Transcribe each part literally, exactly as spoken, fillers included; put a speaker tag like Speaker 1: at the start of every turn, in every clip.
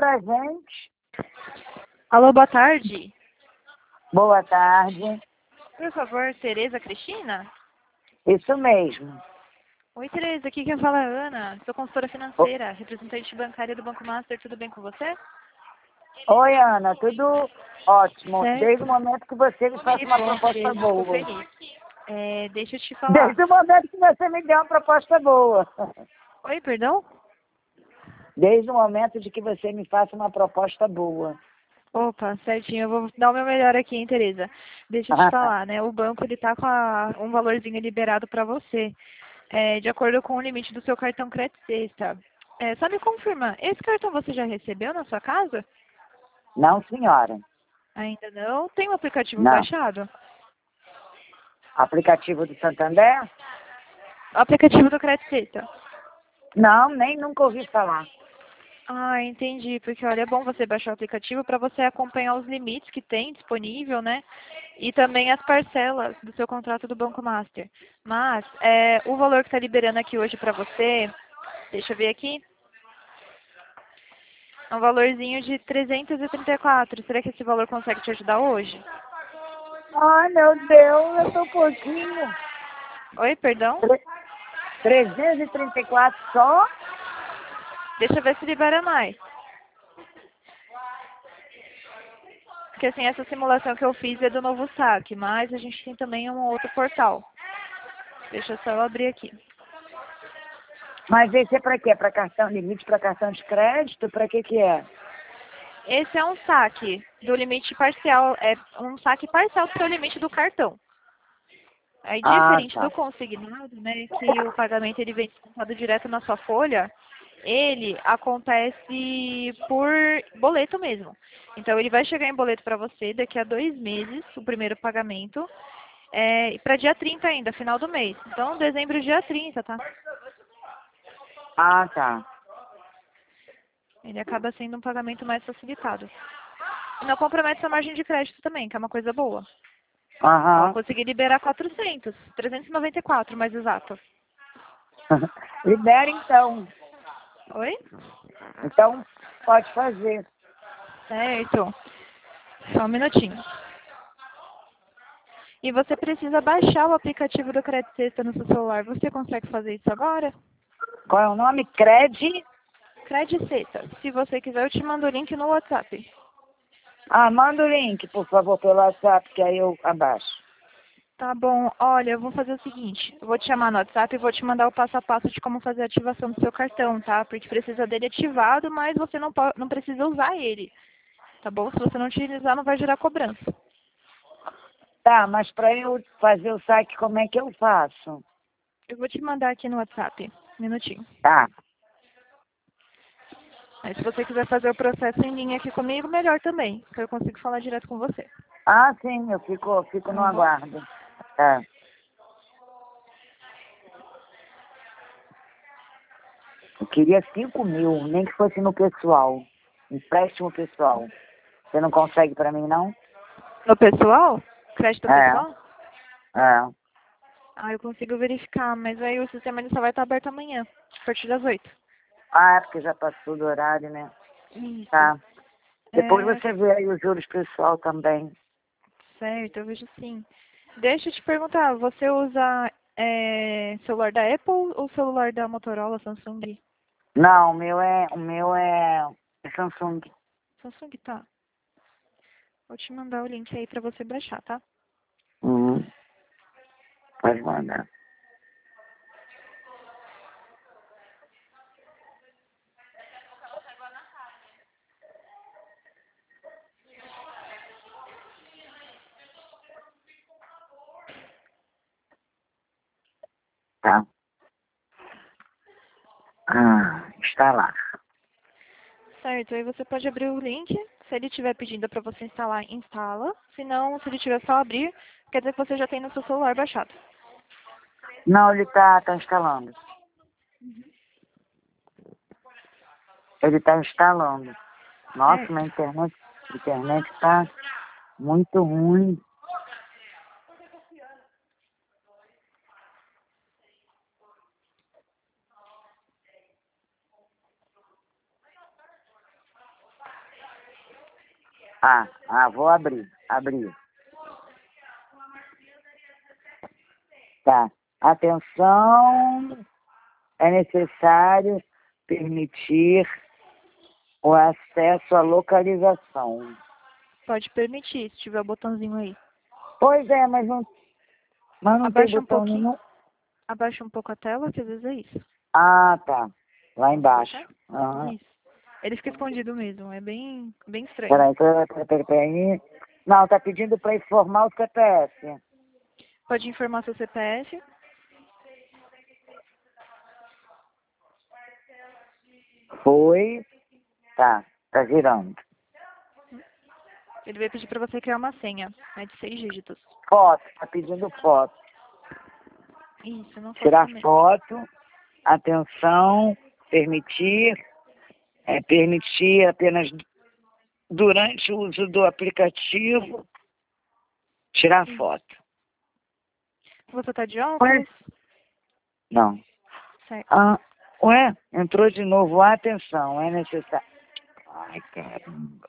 Speaker 1: pra gente.
Speaker 2: Alô, boa tarde.
Speaker 1: Boa tarde.
Speaker 2: Por favor, Tereza Cristina?
Speaker 1: Isso mesmo.
Speaker 2: Oi, Tereza, aqui quem fala é a Ana. Sou consultora financeira, representante bancária do Banco Master. Tudo bem com você?
Speaker 1: Oi, Ana, tudo ótimo.
Speaker 2: Certo.
Speaker 1: Desde o momento que você me faz
Speaker 2: Que
Speaker 1: uma
Speaker 2: bom,
Speaker 1: proposta
Speaker 2: Tereza. Fico
Speaker 1: boa.
Speaker 2: feliz. É, deixa eu te falar.
Speaker 1: Desde o momento que você me deu uma proposta boa.
Speaker 2: Oi, perdão?
Speaker 1: Desde o momento de que você me faça uma proposta boa.
Speaker 2: Opa, certinho. Eu vou dar o meu melhor aqui, hein, Tereza. Deixa eu te falar, né? O banco, ele tá com a- um valorzinho liberado para você, é, de acordo com o limite do seu cartão Crédito Sexta. É, só me confirma, esse cartão você já recebeu na sua casa?
Speaker 1: Não, senhora.
Speaker 2: Ainda não? Tem o aplicativo
Speaker 1: Não.
Speaker 2: baixado?
Speaker 1: Aplicativo do Santander?
Speaker 2: O aplicativo do Crédito Sexta.
Speaker 1: Não, nem nunca ouvi falar.
Speaker 2: Ah, entendi. Porque, olha, é bom você baixar o aplicativo para você acompanhar os limites que tem disponível, né? E também as parcelas do seu contrato do Banco Master. Mas, é, o valor que está liberando aqui hoje para você, deixa eu ver aqui, é um valorzinho de trezentos e trinta e quatro. Será que esse valor consegue te ajudar hoje?
Speaker 1: Ai, meu Deus, eu tô um pouquinho.
Speaker 2: Oi, perdão?
Speaker 1: Tre- trezentos e trinta e quatro só?
Speaker 2: Deixa eu ver se libera mais. Porque assim, essa simulação que eu fiz é do novo saque, mas a gente tem também um outro portal. Deixa eu só abrir aqui.
Speaker 1: Mas esse é pra quê? Pra cartão limite, pra cartão de crédito? Pra que que é?
Speaker 2: Esse é um saque do limite parcial, é um saque parcial do seu limite do cartão. Aí,
Speaker 1: Ah,
Speaker 2: diferente
Speaker 1: tá.
Speaker 2: do consignado, né, que o pagamento ele vem descontado direto na sua folha, ele acontece por boleto mesmo. Então, ele vai chegar em boleto para você daqui a dois meses, o primeiro pagamento, é, para dia trinta ainda, final do mês. Então, dezembro, dia trinta, tá?
Speaker 1: Ah, tá.
Speaker 2: Ele acaba sendo um pagamento mais facilitado. E não compromete sua margem de crédito também, que é uma coisa boa. Ó,
Speaker 1: Aham.
Speaker 2: consegui liberar quatrocentos, trezentos e noventa e quatro, mais exato.
Speaker 1: Libera então.
Speaker 2: Oi?
Speaker 1: Então, pode fazer.
Speaker 2: Certo. Só um minutinho. E você precisa baixar o aplicativo do Crédito Sexta no seu celular. Você consegue fazer isso agora?
Speaker 1: Qual é o nome? Cred?
Speaker 2: Crédito Sexta. Se você quiser, eu te mando o link no WhatsApp.
Speaker 1: Ah, manda o link, por favor, pelo WhatsApp, que aí eu abaixo.
Speaker 2: Tá bom. Olha, eu vou fazer o seguinte. Eu vou te chamar no WhatsApp e vou te mandar o passo a passo de como fazer a ativação do seu cartão, tá? Porque precisa dele ativado, mas você não, pode, não precisa usar ele. Tá bom? Se você não utilizar, não vai gerar cobrança.
Speaker 1: Tá, mas para eu fazer o saque, como é que eu faço?
Speaker 2: Eu vou te mandar aqui no WhatsApp. Um minutinho.
Speaker 1: Tá.
Speaker 2: Mas se você quiser fazer o processo em linha aqui comigo, melhor também, que eu consigo falar direto com você.
Speaker 1: Ah, sim, eu fico, eu fico
Speaker 2: Tá
Speaker 1: no
Speaker 2: bom?
Speaker 1: aguardo. Tá. Eu queria cinco mil, nem que fosse no pessoal. Empréstimo pessoal. Você não consegue para mim, não?
Speaker 2: No pessoal? Crédito
Speaker 1: É,
Speaker 2: pessoal?
Speaker 1: é.
Speaker 2: Ah, eu consigo verificar, mas aí o sistema ele só vai estar aberto amanhã, a partir das oito.
Speaker 1: Ah, é porque já passou do horário, né?
Speaker 2: Isso.
Speaker 1: Tá. Depois
Speaker 2: É,
Speaker 1: você vê aí os juros pessoal também.
Speaker 2: certo, eu vejo sim. Deixa eu te perguntar, você usa é, celular da Apple ou celular da Motorola, Samsung?
Speaker 1: Não, o meu é, o meu é Samsung.
Speaker 2: Samsung, tá. Vou te mandar o link aí pra você baixar, tá?
Speaker 1: Uhum. Pode mandar. Tá? Ah, está lá.
Speaker 2: Certo, aí você pode abrir o link. Se ele estiver pedindo para você instalar, instala. Se não, se ele tiver só abrir, quer dizer que você já tem no seu celular baixado.
Speaker 1: Não, ele tá, tá instalando. Ele tá instalando. Nossa,
Speaker 2: Certo.
Speaker 1: minha internet, internet tá muito ruim. Ah, ah, vou abrir. Abrir. Tá. Atenção, é necessário permitir o acesso à localização.
Speaker 2: Pode permitir, se tiver o botãozinho aí.
Speaker 1: Pois é, mas não, mas não tem
Speaker 2: Abaixa um
Speaker 1: botão
Speaker 2: pouquinho.
Speaker 1: nenhum.
Speaker 2: Abaixa um pouco a tela, que às vezes é isso.
Speaker 1: Ah, tá. Lá embaixo. Aham.
Speaker 2: Isso. Ele fica escondido mesmo, é bem, bem estranho.
Speaker 1: Peraí, peraí, peraí, peraí, peraí. Não, tá pedindo para informar o C P F.
Speaker 2: Pode informar seu C P F.
Speaker 1: Foi. Tá, tá girando.
Speaker 2: Ele vai pedir para você criar uma senha, né, de seis dígitos.
Speaker 1: Foto, tá pedindo foto.
Speaker 2: Isso, não faço
Speaker 1: Tirar
Speaker 2: também.
Speaker 1: foto. Atenção, permitir. É, permitir apenas durante o uso do aplicativo. Tirar
Speaker 2: Isso.
Speaker 1: foto.
Speaker 2: Você tá de
Speaker 1: Ué?
Speaker 2: óculos?
Speaker 1: Não.
Speaker 2: Certo.
Speaker 1: Ah, ué, entrou de novo. Atenção, é necessário. Ai, caramba.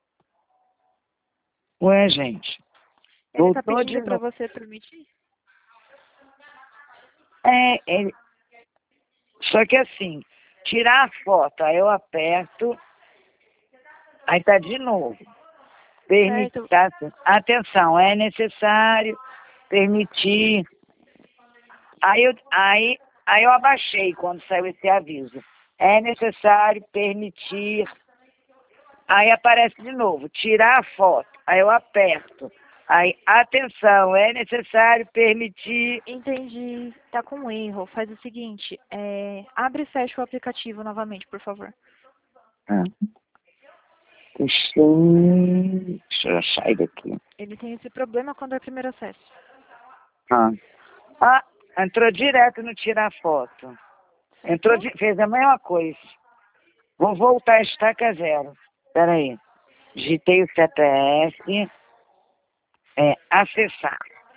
Speaker 1: Ué, gente.
Speaker 2: Ele tá
Speaker 1: Voltou de
Speaker 2: pedindo para
Speaker 1: novo.
Speaker 2: você permitir?
Speaker 1: É, ele... Só que assim, tirar a foto, aí eu aperto, aí tá de novo. Permitir.
Speaker 2: Certo.
Speaker 1: Tá, atenção, é necessário permitir. Aí eu, aí, aí eu abaixei quando saiu esse aviso. É necessário permitir. Aí aparece de novo, tirar a foto. Aí eu aperto. Aí, atenção, é necessário permitir.
Speaker 2: Entendi. Tá com um erro. Faz o seguinte, é... abre e fecha o aplicativo novamente, por favor.
Speaker 1: Ah, deixa eu sair daqui.
Speaker 2: Ele tem esse problema quando é o primeiro acesso.
Speaker 1: Ah, ah entrou direto no tirar foto. Entrou, de, fez a mesma coisa. Vou voltar a estaca zero. Espera aí. Digitei o C P F. É, acessar.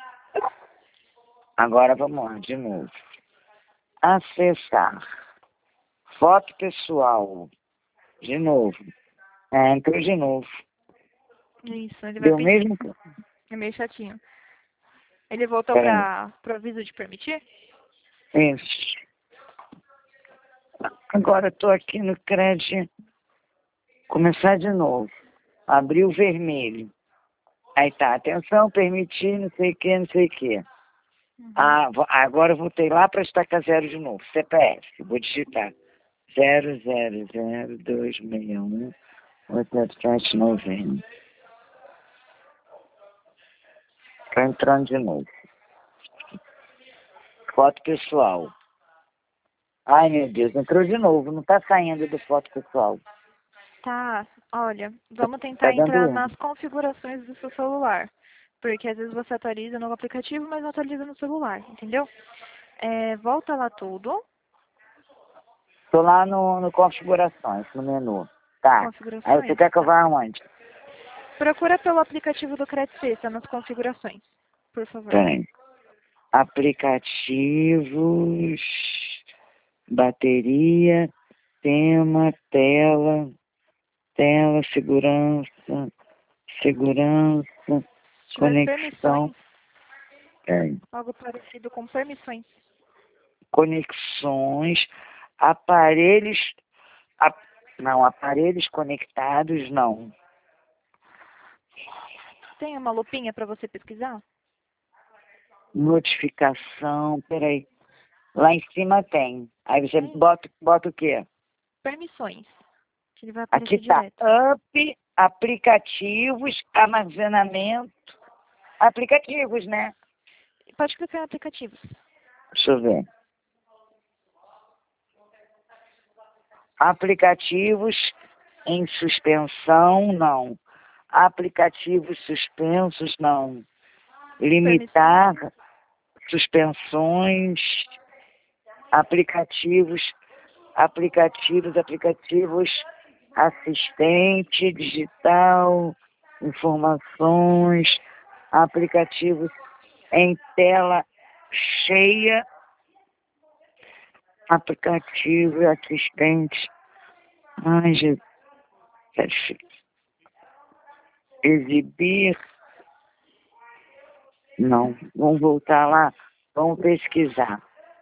Speaker 1: Agora vamos lá, de novo. Acessar. Foto pessoal. De novo. É, entrou de novo.
Speaker 2: Isso, ele vai
Speaker 1: Deu
Speaker 2: pedir.
Speaker 1: mesmo?
Speaker 2: É meio chatinho. Ele voltou
Speaker 1: Espera aí.
Speaker 2: para o aviso de permitir?
Speaker 1: Isso. Agora estou aqui no crédito. Começar de novo. Abrir o vermelho. Aí tá, atenção, permitir, não sei o que, não sei o que.
Speaker 2: Uhum.
Speaker 1: Ah, agora eu voltei lá para estaca zero de novo. C P F. Vou digitar. zero zero zero dois seis um oito sete nove zero. Estou entrando de novo. Foto pessoal. Ai, meu Deus, entrou de novo. Não está saindo do foto pessoal.
Speaker 2: Tá, olha, vamos
Speaker 1: Tá
Speaker 2: tentar
Speaker 1: dando
Speaker 2: entrar
Speaker 1: erro.
Speaker 2: nas configurações do seu celular. Porque às vezes você atualiza no aplicativo, mas não atualiza no celular, entendeu? É, volta lá tudo,
Speaker 1: Estou lá no, no configurações, no menu. Tá. Aí você
Speaker 2: configurações.
Speaker 1: quer que eu vá aonde?
Speaker 2: Procura pelo aplicativo do CredSpesa nas configurações, por favor.
Speaker 1: Peraí. Aplicativos, bateria, tema, tela, tela, segurança, segurança,
Speaker 2: Se tiver
Speaker 1: conexão,
Speaker 2: permissões,
Speaker 1: peraí.
Speaker 2: algo parecido com permissões.
Speaker 1: Conexões, aparelhos, ap- não, aparelhos conectados, não.
Speaker 2: Tem uma lupinha para você pesquisar?
Speaker 1: Notificação, peraí. Lá em cima tem. Aí você
Speaker 2: Tem.
Speaker 1: bota, bota o quê?
Speaker 2: Permissões. Que ele vai
Speaker 1: Aqui
Speaker 2: aparecer
Speaker 1: tá
Speaker 2: direto.
Speaker 1: up, aplicativos, armazenamento. Aplicativos, né?
Speaker 2: Pode clicar em aplicativos.
Speaker 1: Deixa eu ver. Aplicativos em suspensão, não. Aplicativos suspensos, não. Limitar suspensões, aplicativos, aplicativos, aplicativos, assistente digital, informações, aplicativos em tela cheia, aplicativo, assistente. Ai, Jesus, é difícil. Exibir. Não, vamos voltar lá. Vamos pesquisar.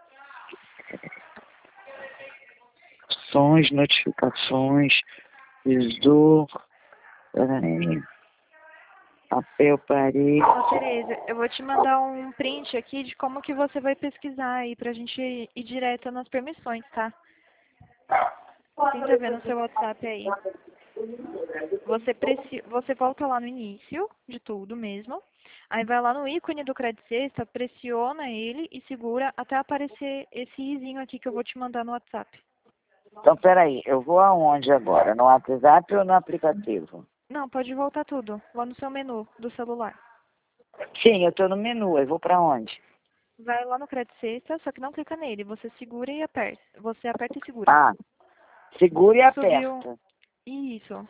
Speaker 1: Sons, notificações, visor. Peraí. Papel, parede.
Speaker 2: Ó, Tereza, eu vou te mandar um print aqui de como que você vai pesquisar aí pra gente ir direto nas permissões, tá? Tenta ver no seu WhatsApp aí. Você, preci... você volta lá no início de tudo mesmo. Aí vai lá no ícone do Credit Sexta, pressiona ele e segura até aparecer esse izinho aqui que eu vou te mandar no WhatsApp.
Speaker 1: Então, peraí, eu vou aonde agora? No WhatsApp ou no aplicativo?
Speaker 2: Não, pode voltar tudo, lá no seu menu do celular.
Speaker 1: Sim, eu tô no menu, eu vou pra onde?
Speaker 2: Vai lá no Credit Sexta, só que não clica nele, você segura e aperta. Você aperta e segura.
Speaker 1: Ah, segura e
Speaker 2: Subiu.
Speaker 1: aperta.
Speaker 2: Isso.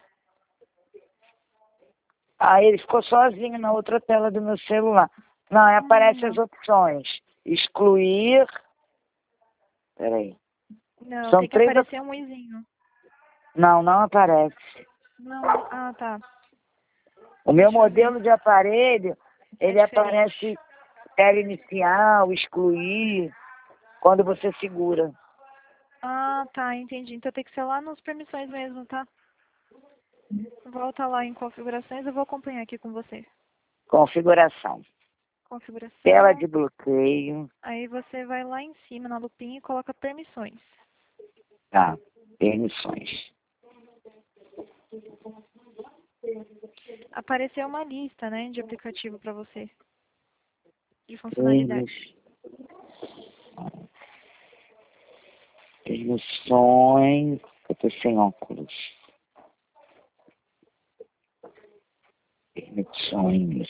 Speaker 1: Ah, ele ficou sozinho na outra tela do meu celular. Não, aí aparecem as
Speaker 2: Hum,
Speaker 1: opções. Excluir. Peraí.
Speaker 2: não,
Speaker 1: São
Speaker 2: tem que
Speaker 1: três opções.
Speaker 2: aparecer um izinho.
Speaker 1: Não, não aparece.
Speaker 2: Não, ah, tá.
Speaker 1: O meu
Speaker 2: Deixa eu ver.
Speaker 1: modelo de aparelho,
Speaker 2: É
Speaker 1: ele
Speaker 2: diferente.
Speaker 1: aparece tela inicial, excluir, quando você segura.
Speaker 2: Ah, tá, entendi. Então tem que ser lá nas permissões mesmo, tá? Volta lá em configurações, eu vou acompanhar aqui com você.
Speaker 1: Configuração. Tela
Speaker 2: Configuração.
Speaker 1: de bloqueio.
Speaker 2: Aí você vai lá em cima na lupinha e coloca permissões.
Speaker 1: Tá. Permissões.
Speaker 2: Apareceu uma lista, né, de aplicativo para você. De funcionalidades.
Speaker 1: Permissões. Eu tô sem óculos. Permissões.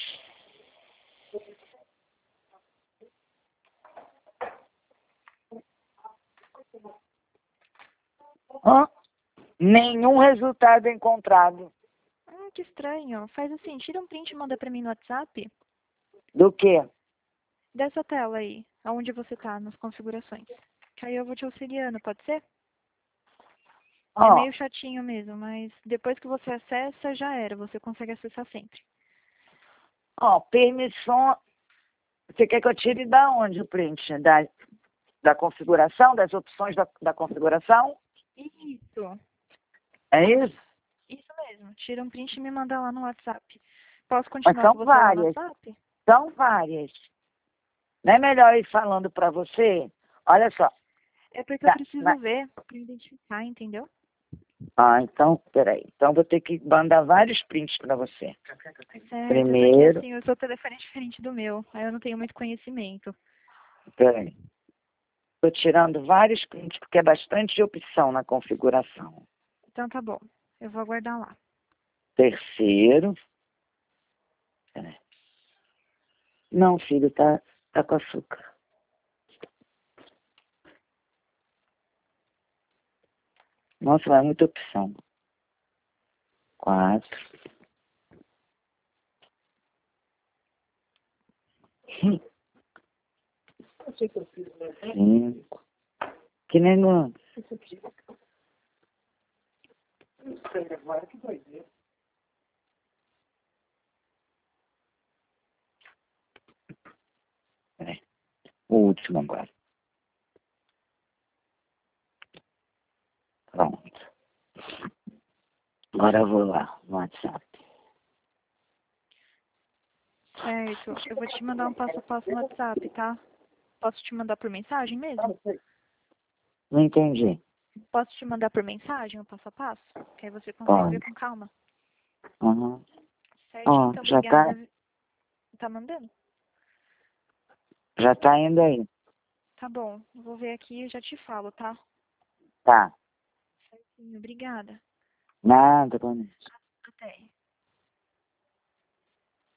Speaker 1: Hã? Nenhum resultado encontrado.
Speaker 2: Hum, que estranho. Faz assim, tira um print e manda pra mim no WhatsApp.
Speaker 1: Do quê?
Speaker 2: Dessa tela aí, aonde você tá, nas configurações. Que aí eu vou te auxiliando, pode ser? É
Speaker 1: Ó,
Speaker 2: meio chatinho mesmo, mas depois que você acessa, já era. Você consegue acessar sempre.
Speaker 1: ó, permissão. Você quer que eu tire da onde o print? Da, da configuração, das opções da, da configuração?
Speaker 2: Isso.
Speaker 1: É isso?
Speaker 2: Isso mesmo. Tira um print e me manda lá no WhatsApp. Posso
Speaker 1: Mas
Speaker 2: continuar
Speaker 1: são
Speaker 2: com você lá no
Speaker 1: várias.
Speaker 2: WhatsApp?
Speaker 1: São várias. Não é melhor ir falando para você? Olha só.
Speaker 2: É porque eu
Speaker 1: Tá,
Speaker 2: preciso
Speaker 1: na-
Speaker 2: ver pra identificar, entendeu?
Speaker 1: Ah, então, peraí. Então vou ter que mandar vários prints para você.
Speaker 2: Certo, porque
Speaker 1: Primeiro,
Speaker 2: assim, o seu telefone é diferente do meu. Aí eu não tenho muito conhecimento.
Speaker 1: peraí. Estou tirando vários prints porque é bastante opção na configuração.
Speaker 2: Então tá bom. Eu vou aguardar lá.
Speaker 1: Terceiro. Peraí. Não, filho, tá, tá com açúcar. Nossa, vai muita opção. Quatro. Cinco. Que negócio? Peraí. O último agora. Pronto. Agora eu vou lá no WhatsApp.
Speaker 2: Certo. Eu vou te mandar um passo a passo no WhatsApp, tá? Posso te mandar por mensagem mesmo?
Speaker 1: Não entendi.
Speaker 2: Posso te mandar por mensagem o passo a passo? Que aí você consegue ver
Speaker 1: Pode.
Speaker 2: com calma.
Speaker 1: Uhum.
Speaker 2: Certinho,
Speaker 1: Ó,
Speaker 2: então
Speaker 1: já tá,
Speaker 2: obrigada. Tá mandando?
Speaker 1: já tá indo aí.
Speaker 2: Tá bom. Eu vou ver aqui e já te falo, tá?
Speaker 1: Tá.
Speaker 2: Certinho, obrigada.
Speaker 1: Nada, Vanessa.
Speaker 2: Até.